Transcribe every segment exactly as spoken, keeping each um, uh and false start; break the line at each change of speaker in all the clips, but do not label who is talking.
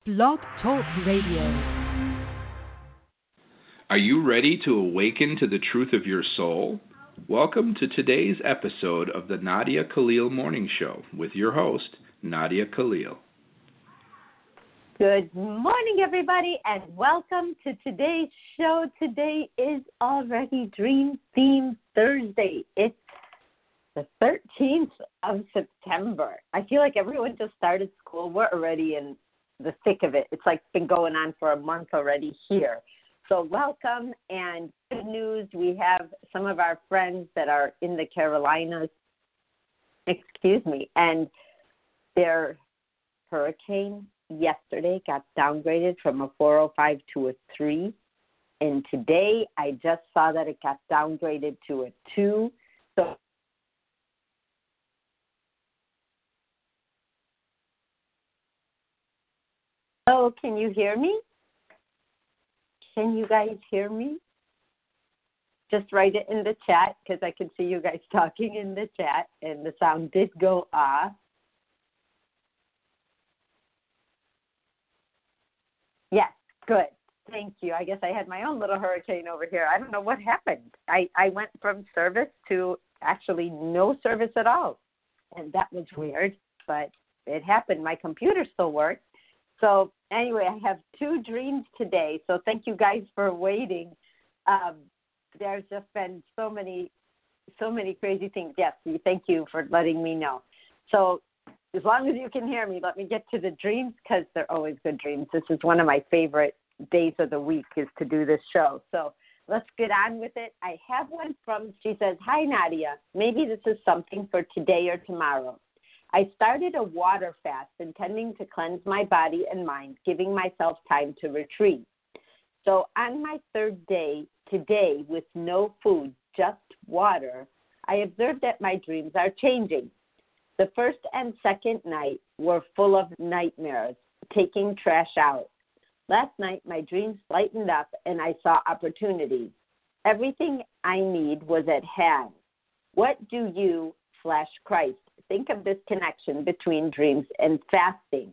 Blog Talk Radio.
Are you ready to awaken to the truth of your soul? Welcome to today's episode of the Nadia Khalil Morning Show with your host, Nadia Khalil.
Good morning, everybody, and welcome to today's show. Today is already Dream Theme Thursday. It's the thirteenth of September. I feel like everyone just started school. We're already in the thick of it. It's like been going on for a month already here. So welcome, and good news, we have some of our friends that are in the Carolinas, excuse me, and their hurricane yesterday got downgraded from a four oh five to a three, and today I just saw that it got downgraded to a two. So Oh, can you hear me? Can you guys hear me? Just write it in the chat because I can see you guys talking in the chat, and the sound did go off. Yes, good. Thank you. I guess I had my own little hurricane over here. I don't know what happened. I, I went from service to actually no service at all, and that was weird, but it happened. My computer still works. So anyway, I have two dreams today, so thank you guys for waiting. Um, there's just been so many, so many crazy things. Yes, thank you for letting me know. So as long as you can hear me, let me get to the dreams because they're always good dreams. This is one of my favorite days of the week is to do this show. So let's get on with it. I have one from, she says, "Hi, Nadia. Maybe this is something for today or tomorrow. I started a water fast intending to cleanse my body and mind, giving myself time to retreat. So on my third day today with no food, just water, I observed that my dreams are changing. The first and second night were full of nightmares, taking trash out. Last night, my dreams lightened up and I saw opportunities. Everything I need was at hand. What do you, slash Christ, think of this connection between dreams and fasting?"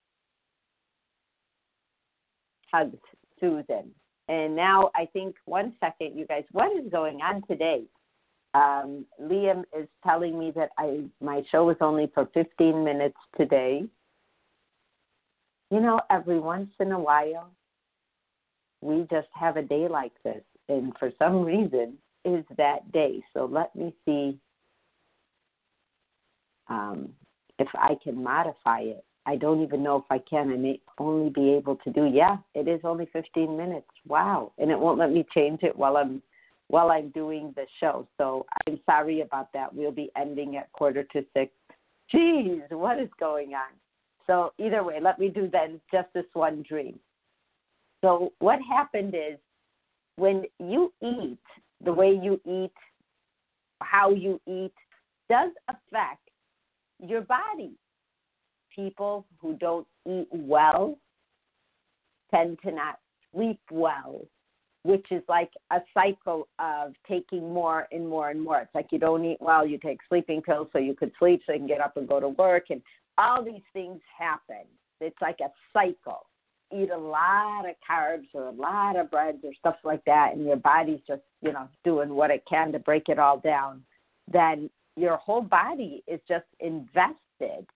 Hugs, Susan. And now I think, one second, you guys, what is going on today? Um, Liam is telling me that I my show is only for fifteen minutes today. You know, every once in a while, we just have a day like this. And for some reason, is that day. So let me see um, if I can modify it. I don't even know if I can. I may only be able to do, yeah, it is only fifteen minutes. Wow. And it won't let me change it while I'm while I'm doing the show. So I'm sorry about that. We'll be ending at quarter to six. Jeez, what is going on? So either way, let me do then just this one dream. So what happened is when you eat, the way you eat, how you eat, does affect your body. People who don't eat well tend to not sleep well, which is like a cycle of taking more and more and more. It's like you don't eat well, you take sleeping pills so you could sleep so you can get up and go to work, and all these things happen. It's like a cycle. Eat a lot of carbs or a lot of breads or stuff like that, and your body's just, you know, doing what it can to break it all down. Then your whole body is just invested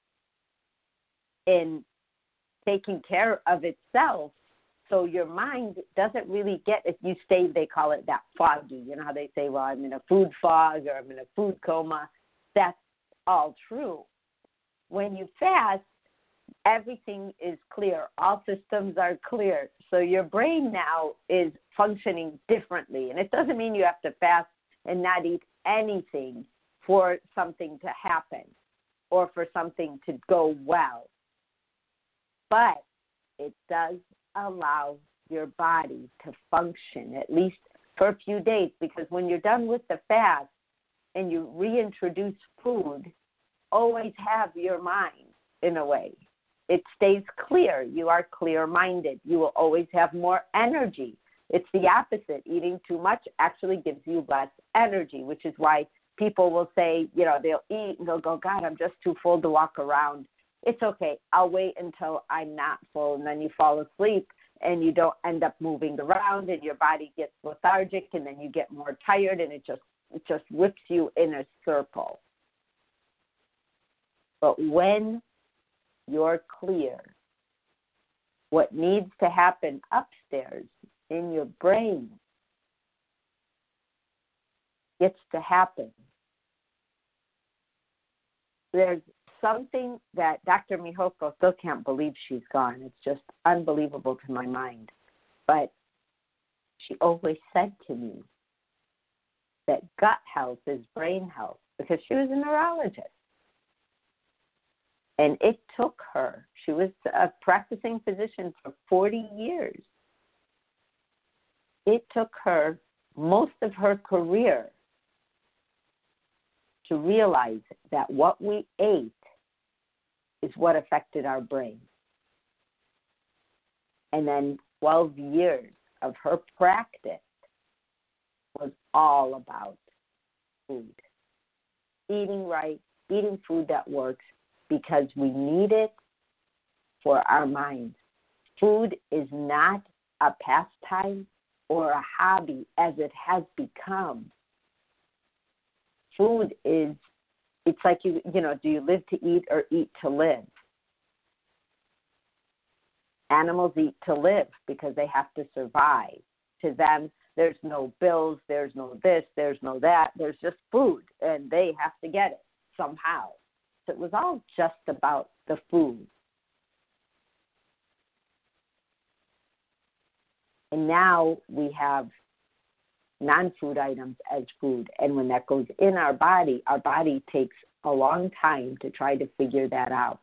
in taking care of itself. So your mind doesn't really get, if you stay, they call it that foggy. You know how they say, well, I'm in a food fog or I'm in a food coma. That's all true. When you fast, everything is clear. All systems are clear. So your brain now is functioning differently. And it doesn't mean you have to fast and not eat anything for something to happen or for something to go well. But it does allow your body to function, at least for a few days, because when you're done with the fast and you reintroduce food, always have your mind in a way. It stays clear. You are clear-minded. You will always have more energy. It's the opposite. Eating too much actually gives you less energy, which is why people will say, you know, they'll eat and they'll go, God, I'm just too full to walk around. it's okay. I'll wait until I'm not full, and then you fall asleep and you don't end up moving around and your body gets lethargic and then you get more tired and it just it just whips you in a circle. But when you're clear, what needs to happen upstairs in your brain gets to happen. There's something that Doctor Mihalko still can't believe she's gone. It's just unbelievable to my mind. But she always said to me that gut health is brain health because she was a neurologist. And it took her, she was a practicing physician for forty years. It took her most of her career to realize that what we ate is what affected our brain. And then twelve years of her practice was all about food. Eating right, eating food that works, because we need it for our minds. Food is not a pastime or a hobby as it has become. Food is, it's like, you you know, do you live to eat or eat to live? Animals eat to live because they have to survive. To them, there's no bills, there's no this, there's no that. There's just food, and they have to get it somehow. So it was all just about the food. And now we have non-food items as food. And when that goes in our body, our body takes a long time to try to figure that out.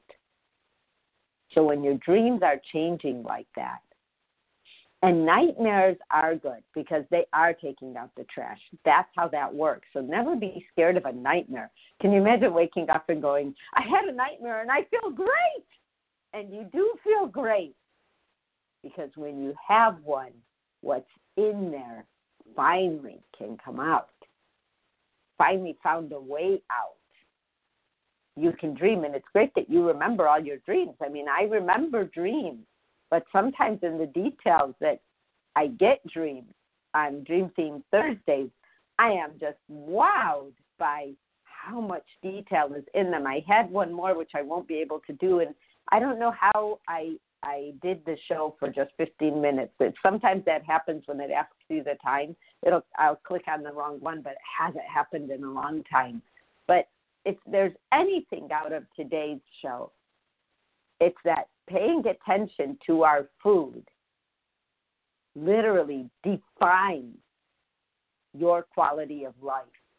So when your dreams are changing like that, and nightmares are good because they are taking out the trash. That's how that works. So never be scared of a nightmare. Can you imagine waking up and going, I had a nightmare and I feel great? And you do feel great. Because when you have one, what's in there finally can come out. Finally found a way out. You can dream, and it's great that you remember all your dreams. I mean, I remember dreams. But sometimes in the details that I get dreams on Dream Theme Thursdays, I am just wowed by how much detail is in them. I had one more, which I won't be able to do, and I don't know how I I did the show for just fifteen minutes. It, sometimes that happens when it asks you the time. It'll I'll click on the wrong one, but it hasn't happened in a long time. But if there's anything out of today's show, it's that paying attention to our food literally defines your quality of life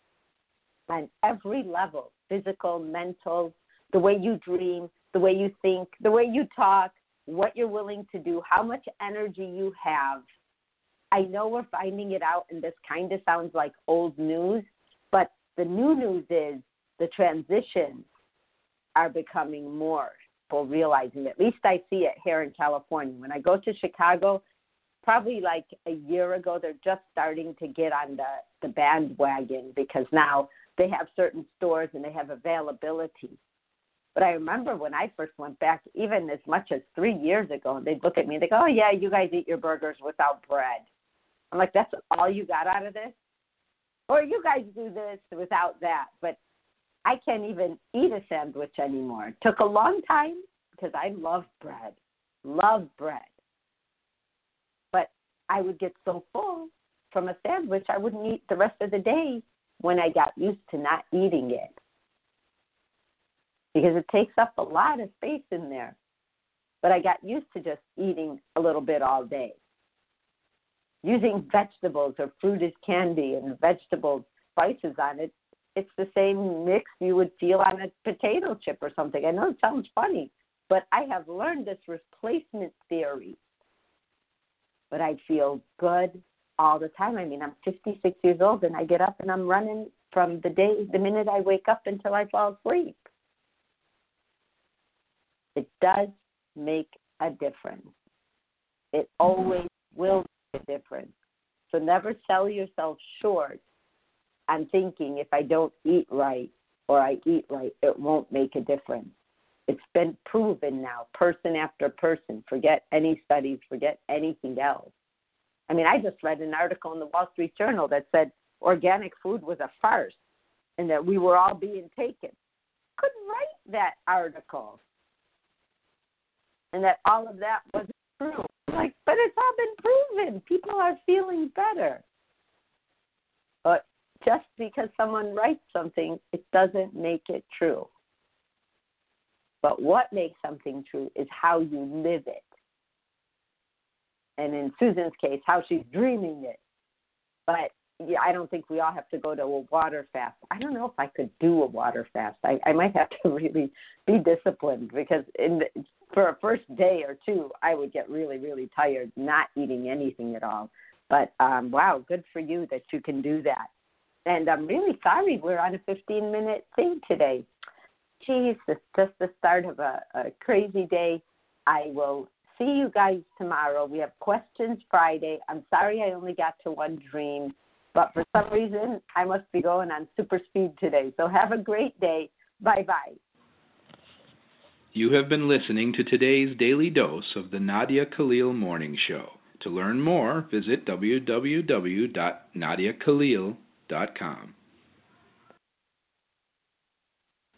on every level, physical, mental, the way you dream, the way you think, the way you talk, what you're willing to do, how much energy you have. I know we're finding it out, and this kind of sounds like old news, but the new news is the transitions are becoming more people realizing. At least I see it here in California. When I go to Chicago, probably like a year ago, they're just starting to get on the, the bandwagon because now they have certain stores and they have availability. But I remember when I first went back, even as much as three years ago, they'd look at me and they go, oh, yeah, you guys eat your burgers without bread. I'm like, that's all you got out of this? Or you guys do this without that. But I can't even eat a sandwich anymore. It took a long time because I love bread, love bread. But I would get so full from a sandwich, I wouldn't eat the rest of the day when I got used to not eating it. Because it takes up a lot of space in there. But I got used to just eating a little bit all day. Using vegetables or fruit as candy and vegetable spices on it, it's the same mix you would feel on a potato chip or something. I know it sounds funny, but I have learned this replacement theory. But I feel good all the time. I mean, I'm fifty-six years old, and I get up and I'm running from the day, the minute I wake up until I fall asleep. It does make a difference. It always will make a difference. So never sell yourself short on thinking if I don't eat right or I eat right, it won't make a difference. It's been proven now, person after person. Forget any studies, forget anything else. I mean, I just read an article in the Wall Street Journal that said organic food was a farce and that we were all being taken. Couldn't write that article. And that all of that wasn't true. Like, but it's all been proven. People are feeling better. But just because someone writes something, it doesn't make it true. But what makes something true is how you live it. And in Susan's case, how she's dreaming it. But yeah, I don't think we all have to go to a water fast. I don't know if I could do a water fast. I, I might have to really be disciplined because in the, for a first day or two, I would get really, really tired not eating anything at all. But, um, wow, good for you that you can do that. And I'm really sorry we're on a fifteen-minute thing today. Geez, it's just the start of a, a crazy day. I will see you guys tomorrow. We have questions Friday. I'm sorry I only got to one dream. But for some reason, I must be going on super speed today. So have a great day. Bye-bye.
You have been listening to today's daily dose of the Nadia Khalil Morning Show. To learn more, visit w w w dot nadia khalil dot com.